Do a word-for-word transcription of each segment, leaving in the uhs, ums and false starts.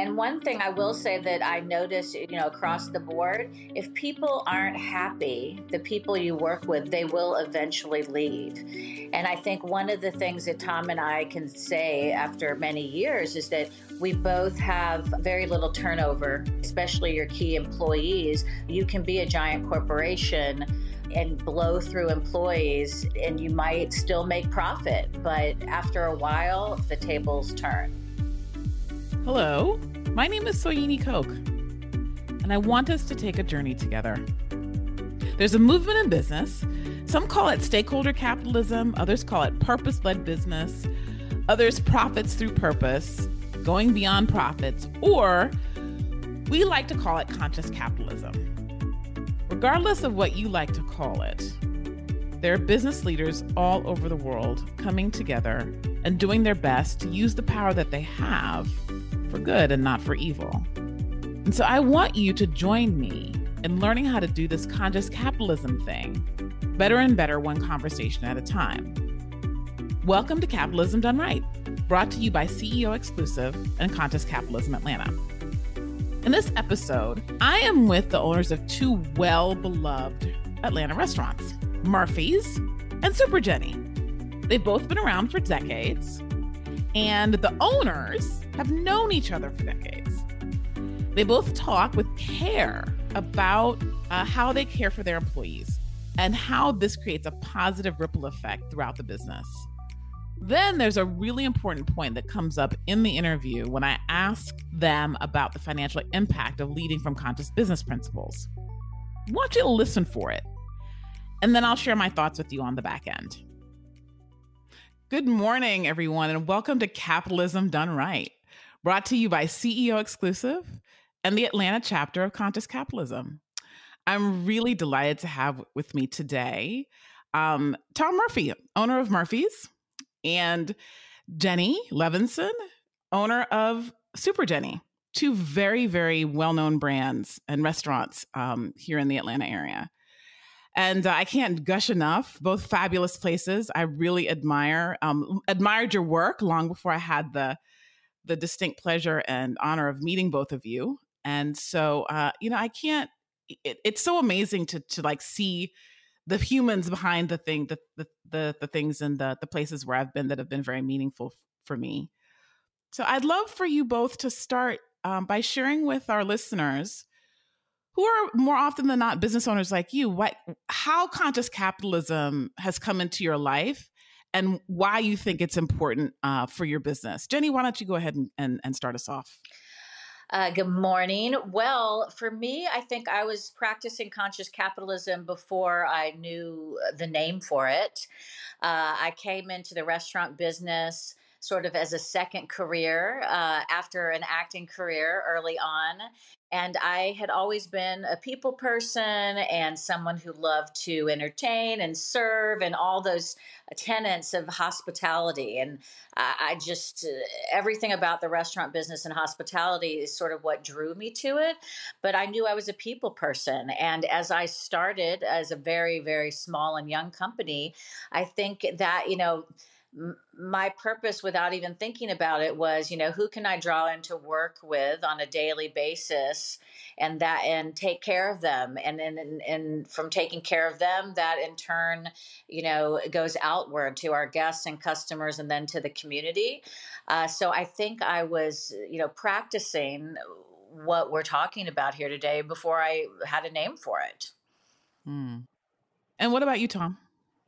And one thing I will say that I notice, you know, across the board, if people aren't happy, the people you work with, they will eventually leave. And I think one of the things that Tom and I can say after many years is that we both have very little turnover, especially your key employees. You can be a giant corporation and blow through employees and you might still make profit, but after a while, the tables turn. Hello, my name is Soyini Koch, and I want us to take a journey together. There's a movement in business. Some call it stakeholder capitalism, others call it purpose-led business, others profits through purpose, going beyond profits, or we like to call it conscious capitalism. Regardless of what you like to call it, there are business leaders all over the world coming together and doing their best to use the power that they have for good and not for evil. And so I want you to join me in learning how to do this conscious capitalism thing better and better, one conversation at a time. Welcome to Capitalism Done Right, brought to you by C E O Exclusive and Conscious Capitalism Atlanta. In this episode, I am with the owners of two well-beloved Atlanta restaurants, Murphy's and Super Jenny. They've both been around for decades, and the owners have known each other for decades. They both talk with care about uh, how they care for their employees and how this creates a positive ripple effect throughout the business. Then there's a really important point that comes up in the interview when I ask them about the financial impact of leading from conscious business principles. I want you to listen for it, and then I'll share my thoughts with you on the back end. Good morning, everyone, and welcome to Capitalism Done Right, brought to you by C E O Exclusive and the Atlanta chapter of Conscious Capitalism. I'm really delighted to have with me today um, Tom Murphy, owner of Murphy's, and Jenny Levinson, owner of Super Jenny, two very, very well-known brands and restaurants um, here in the Atlanta area. And uh, I can't gush enough, both fabulous places. I really admire, um, admired your work long before I had the, the distinct pleasure and honor of meeting both of you. And so, uh, you know, I can't, it, it's so amazing to, to like see the humans behind the thing, the the the, the things and the, the places where I've been that have been very meaningful f- for me. So I'd love for you both to start um, by sharing with our listeners, who are more often than not business owners like you, what how conscious capitalism has come into your life and why you think it's important uh, for your business. Jenny, why don't you go ahead and, and, and start us off? Uh, good morning. Well, for me, I think I was practicing conscious capitalism before I knew the name for it. Uh, I came into the restaurant business sort of as a second career uh, after an acting career early on. And I had always been a people person and someone who loved to entertain and serve and all those tenets of hospitality. And I I just, uh, everything about the restaurant business and hospitality is sort of what drew me to it. But I knew I was a people person. And as I started as a very, very small and young company, I think that, you know, m- my purpose without even thinking about it was, you know, who can I draw into work with on a daily basis and that and take care of them. And then and, and from taking care of them, that in turn, you know, goes outward to our guests and customers and then to the community. Uh, so I think I was, you know, practicing what we're talking about here today before I had a name for it. Hmm. And what about you, Tom?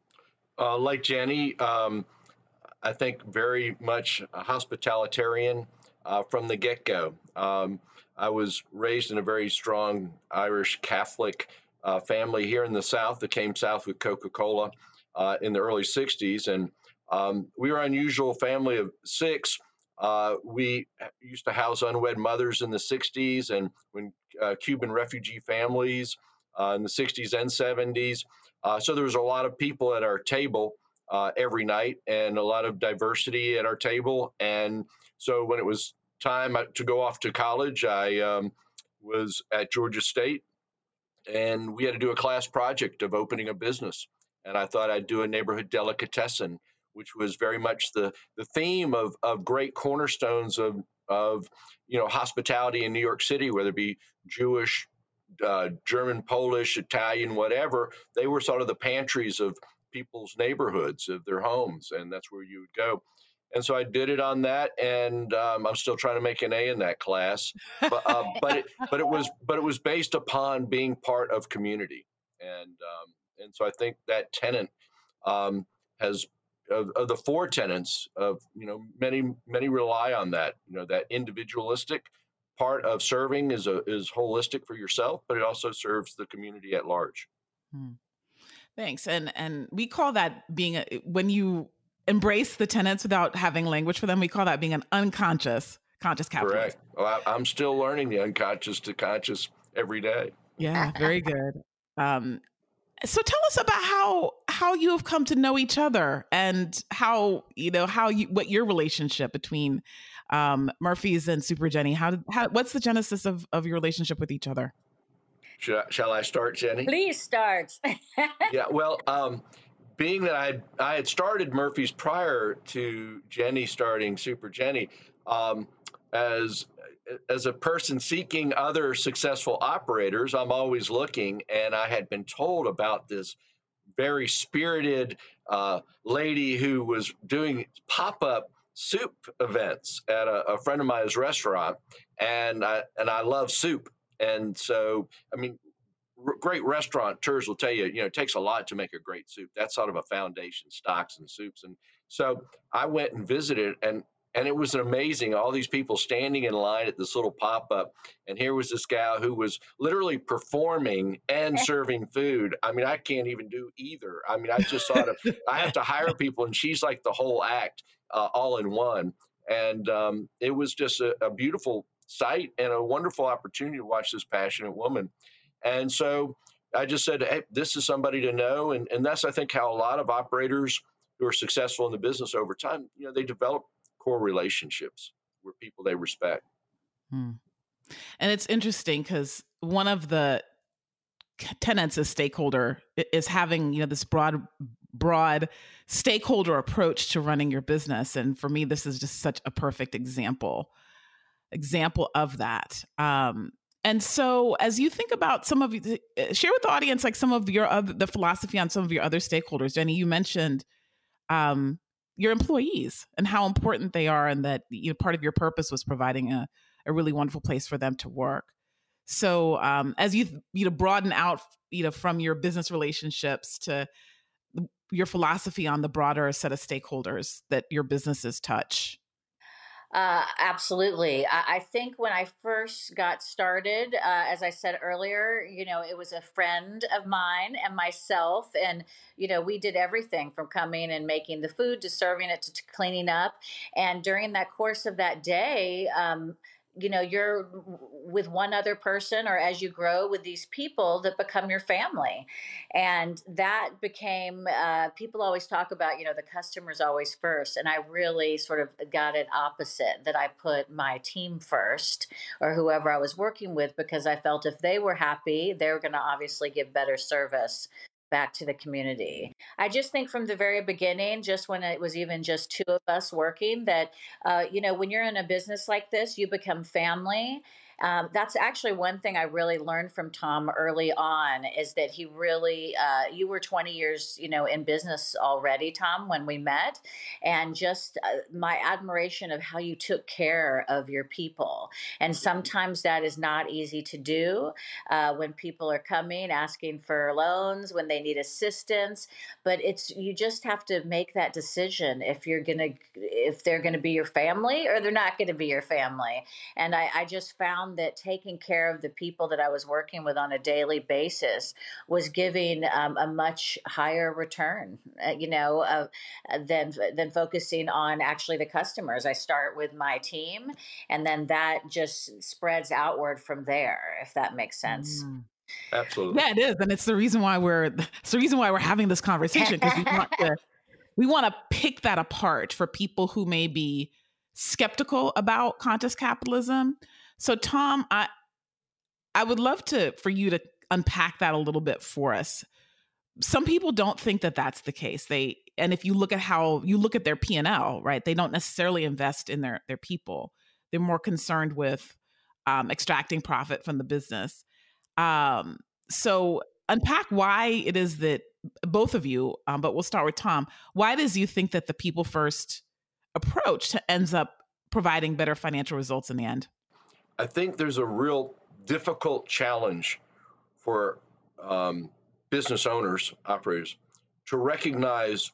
Uh, like Jenny, um, I think very much a hospitalitarian uh, from the get-go. Um, I was raised in a very strong Irish Catholic uh, family here in the South that came south with Coca-Cola uh, in the early sixties. And um, we were an unusual family of six. Uh, we used to house unwed mothers in the sixties and when uh, Cuban refugee families uh, in the sixties and seventies. Uh, so there was a lot of people at our table uh, every night and a lot of diversity at our table. And so when it was time to go off to college, I um, was at Georgia State and we had to do a class project of opening a business. And I thought I'd do a neighborhood delicatessen, which was very much the, the theme of, of great cornerstones of of, you know, hospitality in New York City, whether it be Jewish, uh, German, Polish, Italian, whatever. They were sort of the pantries of people's neighborhoods, of their homes, and that's where you would go. And so I did it on that, and um, I'm still trying to make an A in that class. But uh, but it but it was but it was based upon being part of community, and um, and so I think that tenet um, has of, of the four tenets of, you know, many many rely on that, you know, that individualistic part of serving is a is holistic for yourself, but it also serves the community at large. Hmm. Thanks. And and we call that being a, when you embrace the tenets without having language for them, we call that being an unconscious conscious capitalist. Correct. Well, I, I'm still learning the unconscious to conscious every day. Yeah, very good. Um, so tell us about how how you have come to know each other, and how, you know, how you what your relationship between um, Murphy's and Super Jenny. How did how what's the genesis of of your relationship with each other? Should I, shall I start, Jenny? Please start. Yeah. Well, um, being that I had, I had started Murphy's prior to Jenny starting Super Jenny, um, as as a person seeking other successful operators, I'm always looking, and I had been told about this very spirited uh, lady who was doing pop-up soup events at a, a friend of mine's restaurant, and I and I love soup, and so I mean, r- great restaurateurs will tell you, you know, it takes a lot to make a great soup. That's sort of a foundation, stocks and soups. And so I went and visited, and and it was amazing. All these people standing in line at this little pop up, and here was this gal who was literally performing and serving food. I mean, I can't even do either. I mean, I just sort of I have to hire people, and she's like the whole act, uh, all in one. And um, it was just a, a beautiful sight and a wonderful opportunity to watch this passionate woman. And so I just said, hey, this is somebody to know. And, and that's, I think, how a lot of operators who are successful in the business over time, you know, they develop core relationships with people they respect. Hmm. And it's interesting because one of the tenets as stakeholder is having, you know, this broad, broad stakeholder approach to running your business. And for me, this is just such a perfect example, example of that. Um, And so as you think about some of, share with the audience, like some of your other, the philosophy on some of your other stakeholders. Jenny, you mentioned um, your employees and how important they are, and that, you know, part of your purpose was providing a, a really wonderful place for them to work. So um, as you, you know, broaden out, you know, from your business relationships to your philosophy on the broader set of stakeholders that your businesses touch. Uh, absolutely. I, I think when I first got started, uh, as I said earlier, you know, it was a friend of mine and myself. And, you know, we did everything from coming and making the food to serving it to, to cleaning up. And during that course of that day, um, you know, you're with one other person, or as you grow with these people that become your family. And that became, uh, people always talk about, you know, the customer's always first. And I really sort of got it opposite, that I put my team first, or whoever I was working with, because I felt if they were happy, they were going to obviously give better service back to the community. I just think from the very beginning, just when it was even just two of us working, that, uh, you know, when you're in a business like this, you become family. Um, that's actually one thing I really learned from Tom early on, is that he really, uh, you were twenty years, you know, in business already, Tom, when we met, and just uh, my admiration of how you took care of your people. And sometimes that is not easy to do uh, when people are coming, asking for loans, when they need assistance, but it's, you just have to make that decision if you're going to, if they're going to be your family or they're not going to be your family. And I, I just found that taking care of the people that I was working with on a daily basis was giving um, a much higher return, uh, you know, uh, than than focusing on actually the customers. I start with my team, and then that just spreads outward from there, if that makes sense. Mm. Absolutely. Yeah, it is, and it's the reason why we're it's the reason why we're having this conversation, because we want to we want to pick that apart for people who may be skeptical about conscious capitalism. So, Tom, I I would love to for you to unpack that a little bit for us. Some people don't think that that's the case. They and if you look at how you look at their P and L, right, they don't necessarily invest in their their people. They're more concerned with um, extracting profit from the business. Um, so unpack why it is that both of you, um, but we'll start with Tom. Why does you think that the people first approach to ends up providing better financial results in the end? I think there's a real difficult challenge for um, business owners, operators, to recognize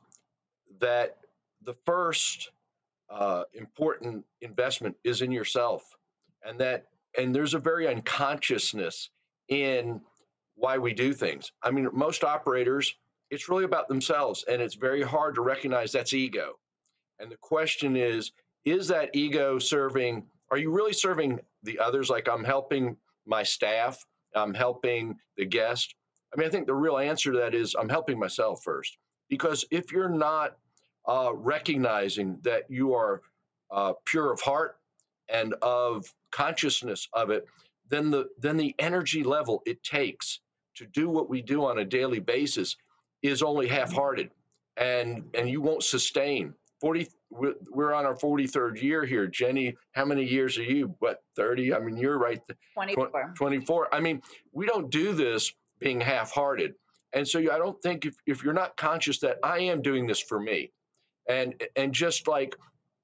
that the first uh, important investment is in yourself, and that and there's a very unconsciousness in why we do things. I mean, most operators, it's really about themselves, and it's very hard to recognize that's ego. And the question is, is that ego serving, are you really serving the others? Like, I'm helping my staff, I'm helping the guest. I mean, I think the real answer to that is I'm helping myself first. Because if you're not uh, recognizing that you are uh, pure of heart and of consciousness of it, then the then the energy level it takes to do what we do on a daily basis is only half-hearted, and and you won't sustain. forty we're on our forty-third year here. Jenny, how many years are you? What, thirty? I mean, you're right. twenty-four. twenty-four. I mean, we don't do this being half-hearted. And so I don't think if, if you're not conscious that I am doing this for me, and and just like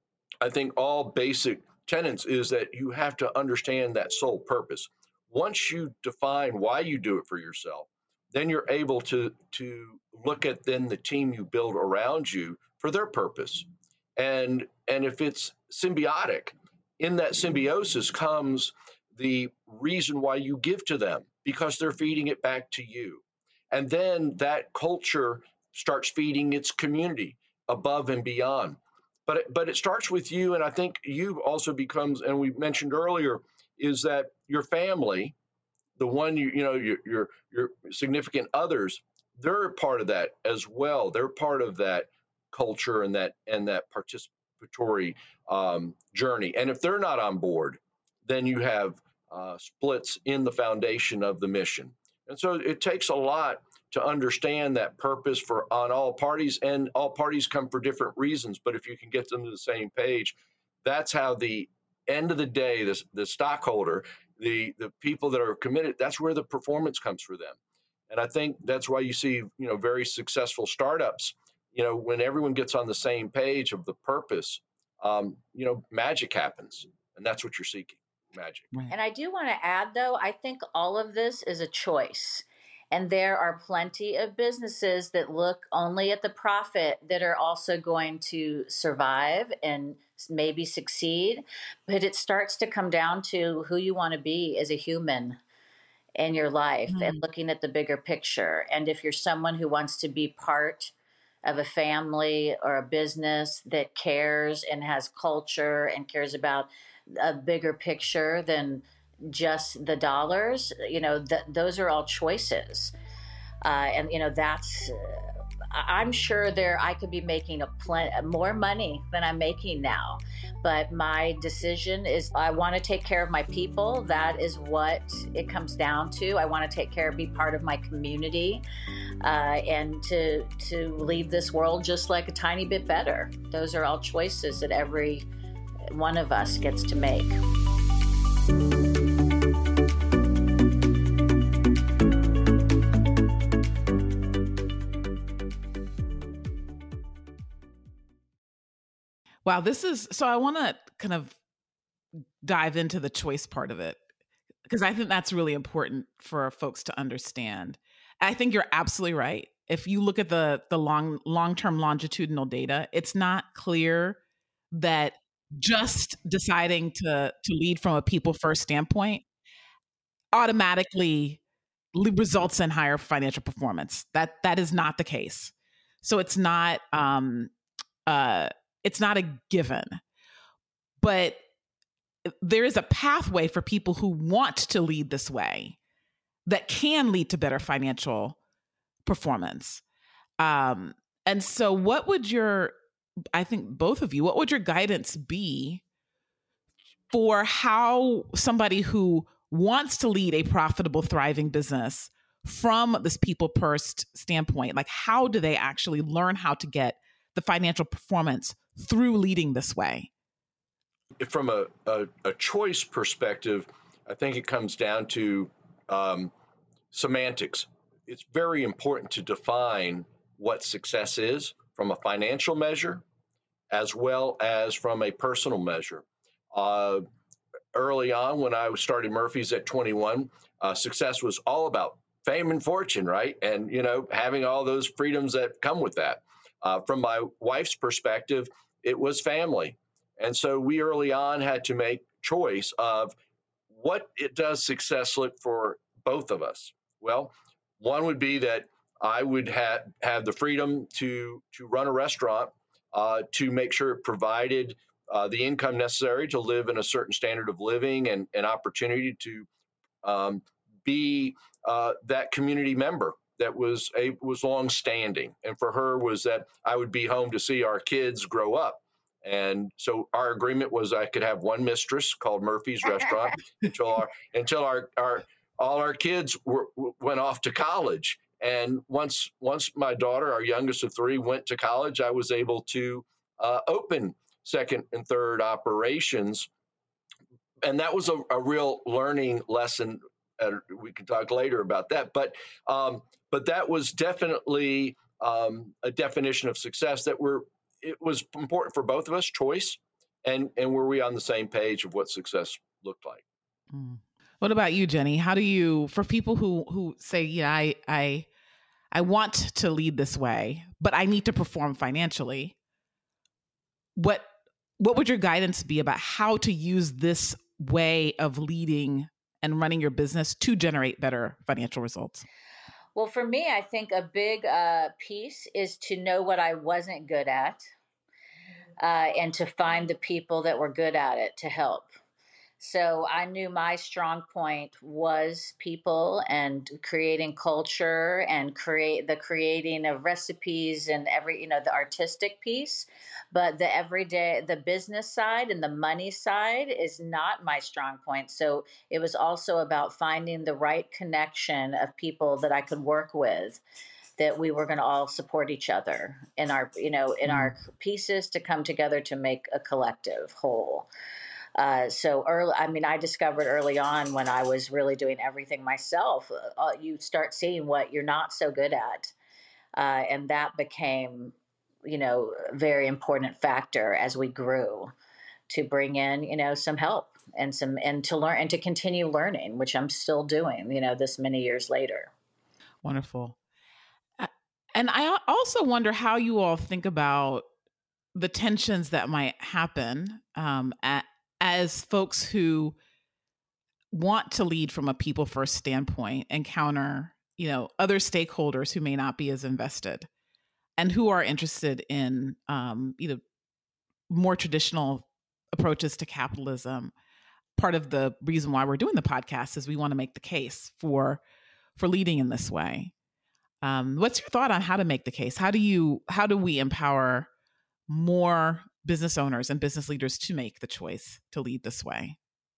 I think all basic tenets is that you have to understand that sole purpose. Once you define why you do it for yourself, then you're able to to look at then the team you build around you for their purpose. And and if it's symbiotic, in that symbiosis comes the reason why you give to them, because they're feeding it back to you. And then that culture starts feeding its community above and beyond. But it, but it starts with you, and I think you also becomes, and we mentioned earlier, is that your family, the one you you know your your your significant others, they're a part of that as well. They're part of that culture and that and that participatory um, journey. And if they're not on board, then you have uh, splits in the foundation of the mission. And so it takes a lot to understand that purpose for on all parties, and all parties come for different reasons. But if you can get them to the same page, that's how the end of the day, the, the stockholder, the, the people that are committed, that's where the performance comes for them. And I think that's why you see, you know, very successful startups, you know, when everyone gets on the same page of the purpose, um, you know, magic happens. And that's what you're seeking, magic. And I do want to add, though, I think all of this is a choice. And there are plenty of businesses that look only at the profit that are also going to survive and maybe succeed. But it starts to come down to who you want to be as a human in your life, mm-hmm. and looking at the bigger picture. And if you're someone who wants to be part of a family or a business that cares and has culture and cares about a bigger picture than just the dollars, you know, th- those are all choices. Uh, and, you know, that's, uh, I'm sure there, I could be making a plen- more money than I'm making now. But my decision is I want to take care of my people. That is what it comes down to. I want to take care, be part of my community, uh, and to, to leave this world just like a tiny bit better. Those are all choices that every one of us gets to make. Wow, this is, so I want to kind of dive into the choice part of it, because I think that's really important for folks to understand. I think you're absolutely right. If you look at the the long long-term longitudinal data, it's not clear that just deciding to to lead from a people first standpoint automatically results in higher financial performance. That that is not the case. So it's not um uh it's not a given. But there is a pathway for people who want to lead this way that can lead to better financial performance. Um, and so what would your, I think both of you, what would your guidance be for how somebody who wants to lead a profitable, thriving business from this people first standpoint, like how do they actually learn how to get the financial performance through leading this way? From a, a, a choice perspective, I think it comes down to um, semantics. It's very important to define what success is from a financial measure as well as from a personal measure. Uh, Early on, when I started Murphy's at twenty-one, uh, success was all about fame and fortune, right? And, you know, having all those freedoms that come with that. Uh, from my wife's perspective, it was family. And so we early on had to make choice of what it does success look for both of us. Well, one would be that I would have have the freedom to to run a restaurant, uh, to make sure it provided uh, the income necessary to live in a certain standard of living and an opportunity to um, be uh, that community member that was a was long standing. And for her was that I would be home to see our kids grow up. And so our agreement was I could have one mistress called Murphy's Restaurant until our until our, our all our kids were, went off to college. And once once my daughter, our youngest of three, went to college, I was able to uh, open second and third operations. And that was a, a real learning lesson. Uh, we can talk later about that, but um, but that was definitely um, a definition of success that we're. It was important for both of us, choice, and and were we on the same page of what success looked like. Mm. What about you, Jenny? How do you, for people who who say, yeah, I I I want to lead this way, but I need to perform financially. What what would your guidance be about how to use this way of leading and running your business to generate better financial results? Well, for me, I think a big uh, piece is to know what I wasn't good at, uh, and to find the people that were good at it to help. So I knew my strong point was people and creating culture and create the creating of recipes and every, you know, the artistic piece. But the everyday, the business side and the money side is not my strong point. So it was also about finding the right connection of people that I could work with, that we were going to all support each other in our, you know, in mm. our pieces to come together to make a collective whole. Uh, so early, I mean, I discovered early on when I was really doing everything myself, uh, you start seeing what you're not so good at. Uh, and that became, you know, a very important factor as we grew to bring in, you know, some help and some, and to learn and to continue learning, which I'm still doing, you know, this many years later. Wonderful. Uh, and I also wonder how you all think about the tensions that might happen um, at, as folks who want to lead from a people first standpoint encounter, you know, other stakeholders who may not be as invested and who are interested in, um, you know, more traditional approaches to capitalism. Part of the reason why we're doing the podcast is we want to make the case for for leading in this way. Um, what's your thought on how to make the case? How do you how do we empower more business owners and business leaders to make the choice to lead this way?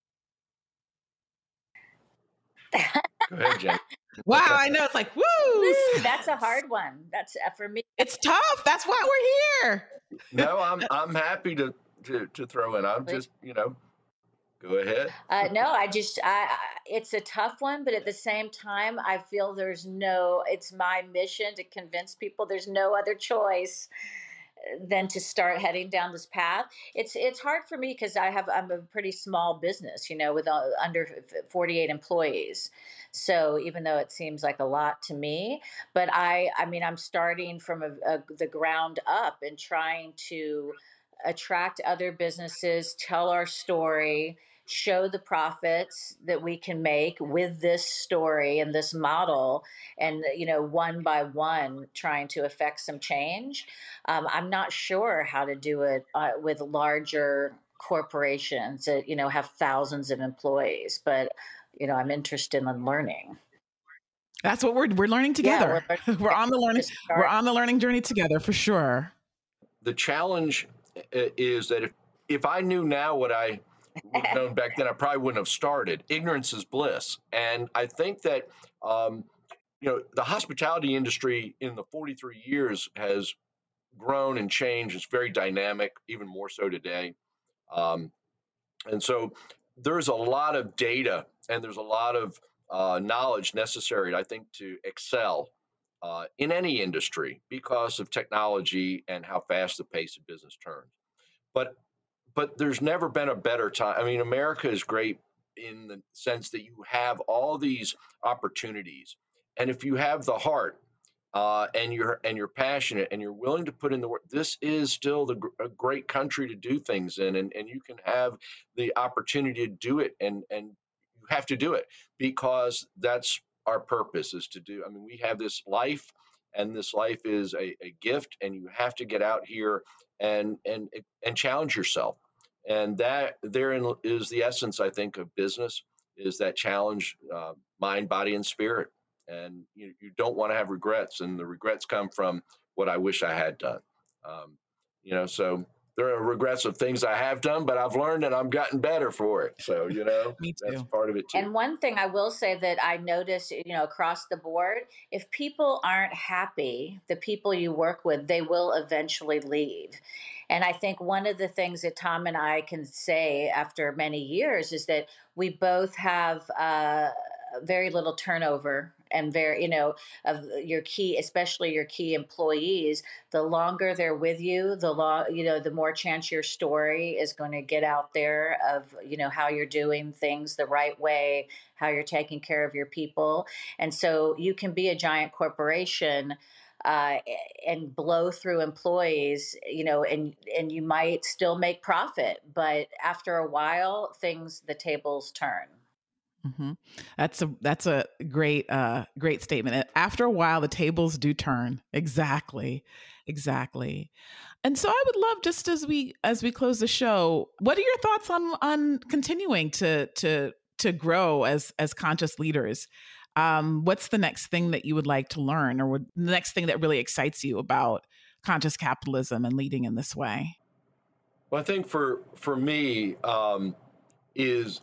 Go ahead, Jen. Wow, I know it's like, woo! Woo, that's a hard one. That's uh, for me. It's tough. That's why we're here. No, I'm I'm happy to to, to throw in. I'm just, you know, go ahead. Uh, no, I just, I, I, it's a tough one, but at the same time, I feel there's no, it's my mission to convince people there's no other choice than to start heading down this path. It's it's hard for me because I have I'm a pretty small business, you know, with uh, under forty-eight employees. So even though it seems like a lot to me, but I I mean I'm starting from a, a, the ground up and trying to attract other businesses, tell our story, show the profits that we can make with this story and this model, and you know, one by one trying to affect some change. um, I'm not sure how to do it uh, with larger corporations that, you know, have thousands of employees, but you know, I'm interested in learning. That's what we're we're learning together. Yeah, we're, we're on the learning we're on the learning journey together for sure. The challenge is that if if I knew now what I would have known back then, I probably wouldn't have started. Ignorance is bliss. And I think that, um, you know, the hospitality industry in the forty-three years has grown and changed. It's very dynamic, even more so today. Um, And so there's a lot of data and there's a lot of uh, knowledge necessary, I think, to excel uh, in any industry because of technology and how fast the pace of business turns. But but there's never been a better time. I mean, America is great in the sense that you have all these opportunities, and if you have the heart uh, and you're and you're passionate and you're willing to put in the work, this is still the, a great country to do things in, and, and you can have the opportunity to do it, and and you have to do it because that's our purpose is to do. I mean, we have this life, and this life is a, a gift, and you have to get out here and and and challenge yourself, and that therein is the essence, I think, of business is that challenge, uh, mind, body, and spirit. And you, you don't want to have regrets, and the regrets come from what I wish I had done. Um, you know, so there are regrets of things I have done, but I've learned and I've gotten better for it. So, you know, Me too. that's part of it too. And one thing I will say that I notice, you know, across the board, if people aren't happy, the people you work with, they will eventually leave. And I think one of the things that Tom and I can say after many years is that we both have uh, very little turnover and very, you know, of your key, especially your key employees. The longer they're with you, the long, you know, the more chance your story is going to get out there of, you know, how you're doing things the right way, how you're taking care of your people. And so you can be a giant corporation uh, and blow through employees, you know, and and you might still make profit, but after a while, things the tables turn. Mm-hmm. That's a that's a great uh, great statement. After a while, the tables do turn. Exactly, exactly. And so, I would love, just as we as we close the show, what are your thoughts on on continuing to to to grow as as conscious leaders? Um, what's the next thing that you would like to learn, or would, the next thing that really excites you about conscious capitalism and leading in this way? Well, I think for for me um, is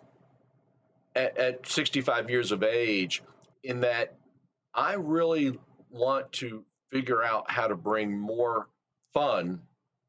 at, at sixty-five years of age, in that I really want to figure out how to bring more fun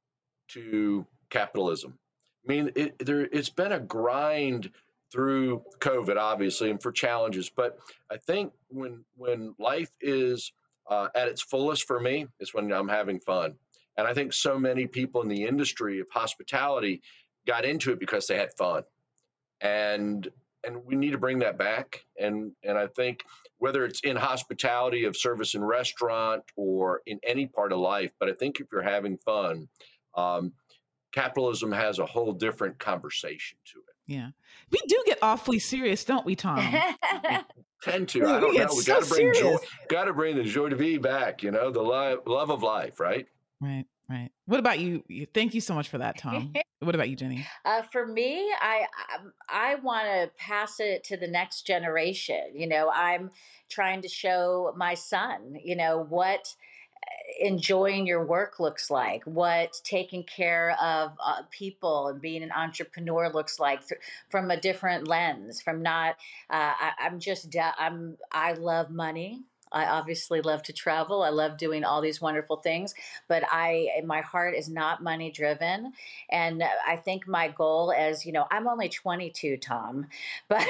to capitalism. I mean, it, there, it's been a grind through COVID, obviously, and for challenges. But I think when when life is uh, at its fullest for me, is when I'm having fun. And I think so many people in the industry of hospitality got into it because they had fun, and and we need to bring that back. And and I think whether it's in hospitality of service and restaurant or in any part of life, but I think if you're having fun, um, capitalism has a whole different conversation to it. Yeah, we do get awfully serious, don't we, Tom? We tend to. Yeah, I don't we know. get We so got to bring joy. serious. Got to bring the joy de vivre back. You know, the love, love of life, right? Right, right. What about you? You- Thank you so much for that, Tom. What about you, Jenny? Uh, for me, I I, I want to pass it to the next generation. You know, I'm trying to show my son, you know, what enjoying your work looks like, what taking care of uh, people and being an entrepreneur looks like th- from a different lens. From not, uh, I, I'm just, da- I'm, I love money. I obviously love to travel. I love doing all these wonderful things, but I, my heart is not money driven. And I think my goal as, you know, I'm only twenty-two, Tom, but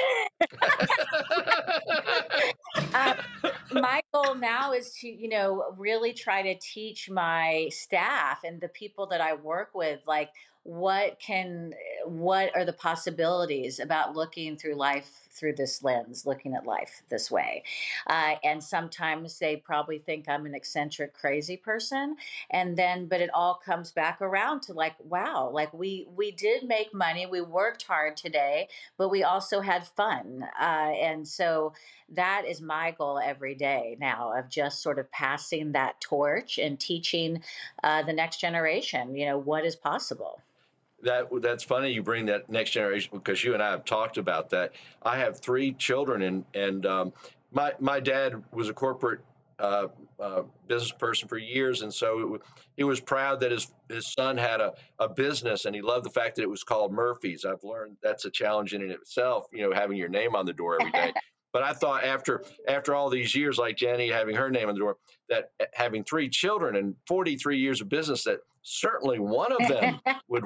uh, my goal now is to, you know, really try to teach my staff and the people that I work with, like, what can, what are the possibilities about looking through life through this lens, looking at life this way. Uh, and sometimes they probably think I'm an eccentric, crazy person. And then, but it all comes back around to like, wow, like we, we did make money. We worked hard today, but we also had fun. Uh, and so that is my goal every day now, of just sort of passing that torch and teaching uh, the next generation, you know, what is possible. That that's funny you bring that next generation, because you and I have talked about that. I have three children, and and um, my my dad was a corporate uh, uh, business person for years, and so it w- he was proud that his his son had a, a business, and he loved the fact that it was called Murphy's. I've learned that's a challenge in and of itself, you know, having your name on the door every day. But I thought after after all these years, like Jenny having her name on the door, that having three children and forty-three years of business, that certainly one of them would want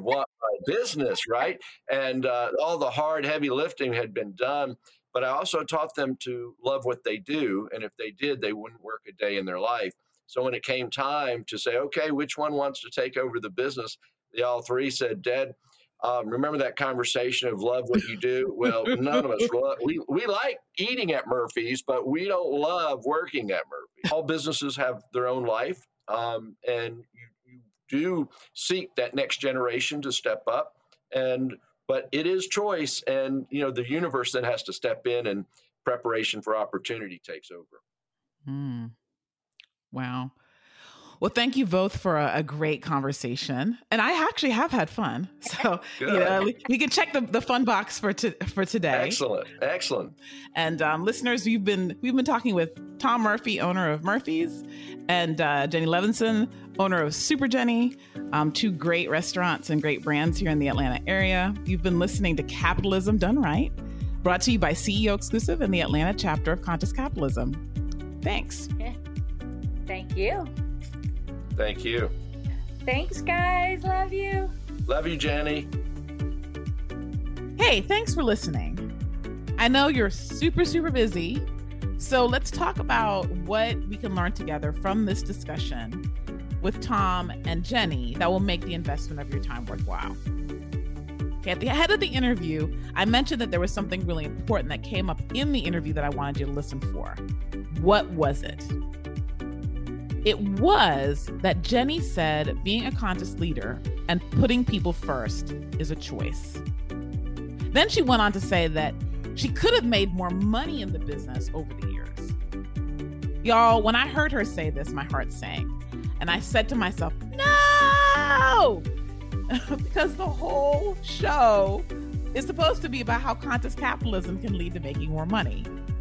my business, right? And uh, all the hard, heavy lifting had been done. But I also taught them to love what they do. And if they did, they wouldn't work a day in their life. So when it came time to say, okay, which one wants to take over the business? They all three said, Dad, um, remember that conversation of love what you do? Well, none of us love, we, we like eating at Murphy's, but we don't love working at Murphy's. All businesses have their own life. Um, and you, you do seek that next generation to step up. And But it is choice, and you know the universe then has to step in, and preparation for opportunity takes over. Mm. Wow. Well, thank you both for a, a great conversation, and I actually have had fun. So you know, we, we can check the, the fun box for to, for today. Excellent, excellent. And um, listeners, we've been we've been talking with Tom Murphy, owner of Murphy's, and uh, Jenny Levinson, owner of Super Jenny, um, two great restaurants and great brands here in the Atlanta area. You've been listening to Capitalism Done Right, brought to you by C E O Exclusive and the Atlanta chapter of Conscious Capitalism. Thanks. Yeah. Thank you. Thank you. Thanks, guys. Love you. Love you, Jenny. Hey, thanks for listening. I know you're super, super busy. So let's talk about what we can learn together from this discussion with Tom and Jenny that will make the investment of your time worthwhile. Okay, at the head of the interview, I mentioned that there was something really important that came up in the interview that I wanted you to listen for. What was it? It was that Jenny said being a conscious leader and putting people first is a choice. Then she went on to say that she could have made more money in the business over the years. Y'all, when I heard her say this, my heart sank. And I said to myself, no! Because the whole show is supposed to be about how conscious capitalism can lead to making more money.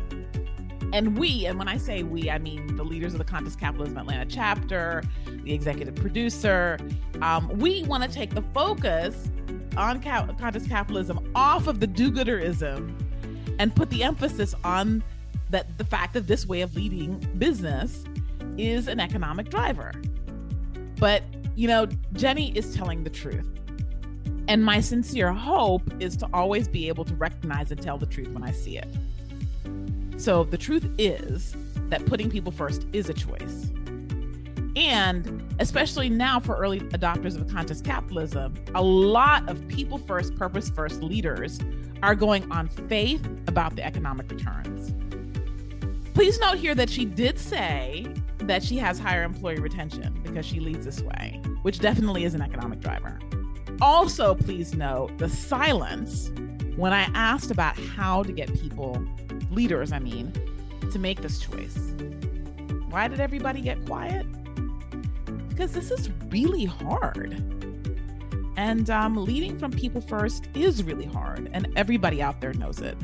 And we, and when I say we, I mean the leaders of the Conscious Capitalism Atlanta chapter, the executive producer, um, we want to take the focus on ca- conscious capitalism off of the do-gooderism and put the emphasis on that the fact that this way of leading business is an economic driver. But, you know, Jenny is telling the truth. And my sincere hope is to always be able to recognize and tell the truth when I see it. So the truth is that putting people first is a choice. And especially now for early adopters of conscious capitalism, a lot of people first, purpose first leaders are going on faith about the economic returns. Please note here that she did say that she has higher employee retention because she leads this way, which definitely is an economic driver. Also, please note the silence when I asked about how to get people, leaders, I mean, to make this choice. Why did everybody get quiet? Because this is really hard. And um, leading from people first is really hard, and everybody out there knows it.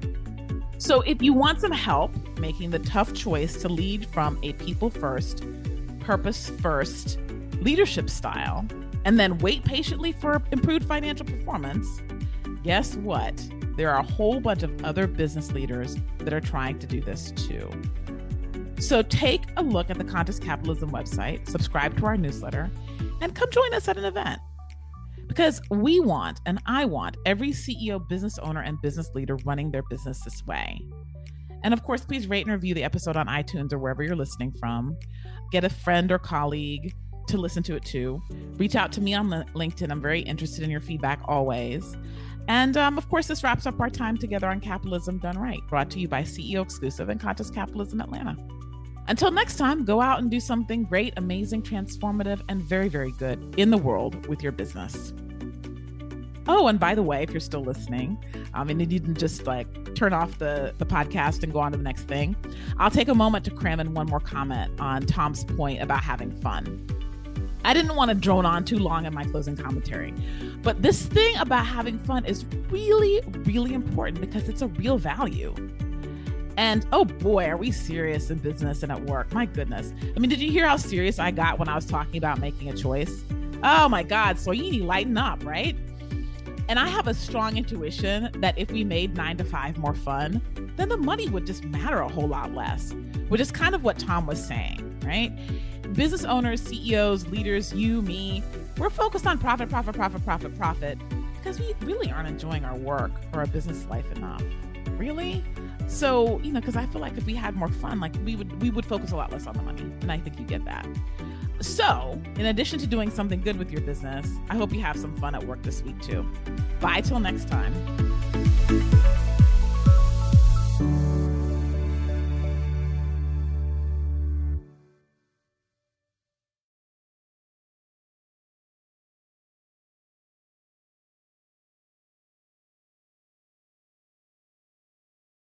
So if you want some help making the tough choice to lead from a people first, purpose first leadership style, and then wait patiently for improved financial performance, guess what? There are a whole bunch of other business leaders that are trying to do this too. So take a look at the Conscious Capitalism website, subscribe to our newsletter, and come join us at an event. Because we want, and I want, every C E O, business owner, and business leader running their business this way. And of course, please rate and review the episode on iTunes or wherever you're listening from. Get a friend or colleague to listen to it too. Reach out to me on LinkedIn. I'm very interested in your feedback always. And um, of course, this wraps up our time together on Capitalism Done Right, brought to you by C E O Exclusive and Conscious Capitalism Atlanta. Until next time, go out and do something great, amazing, transformative, and very, very good in the world with your business. Oh, and by the way, if you're still listening, um, and you didn't just like turn off the, the podcast and go on to the next thing, I'll take a moment to cram in one more comment on Tom's point about having fun. I didn't want to drone on too long in my closing commentary, but this thing about having fun is really, really important because it's a real value. And oh boy, are we serious in business and at work. My goodness. I mean, did you hear how serious I got when I was talking about making a choice? Oh my God, so you need to lighten up, right? And I have a strong intuition that if we made nine to five more fun, then the money would just matter a whole lot less, which is kind of what Tom was saying, right? Business owners, C E Os, leaders, you, me, We're focused on profit, profit, profit, profit, profit, because we really aren't enjoying our work or our business life enough. Really? So, you know, because I feel like if we had more fun, like we would we would focus a lot less on the money. And I think you get that. So, in addition to doing something good with your business, I hope you have some fun at work this week too. Bye till next time.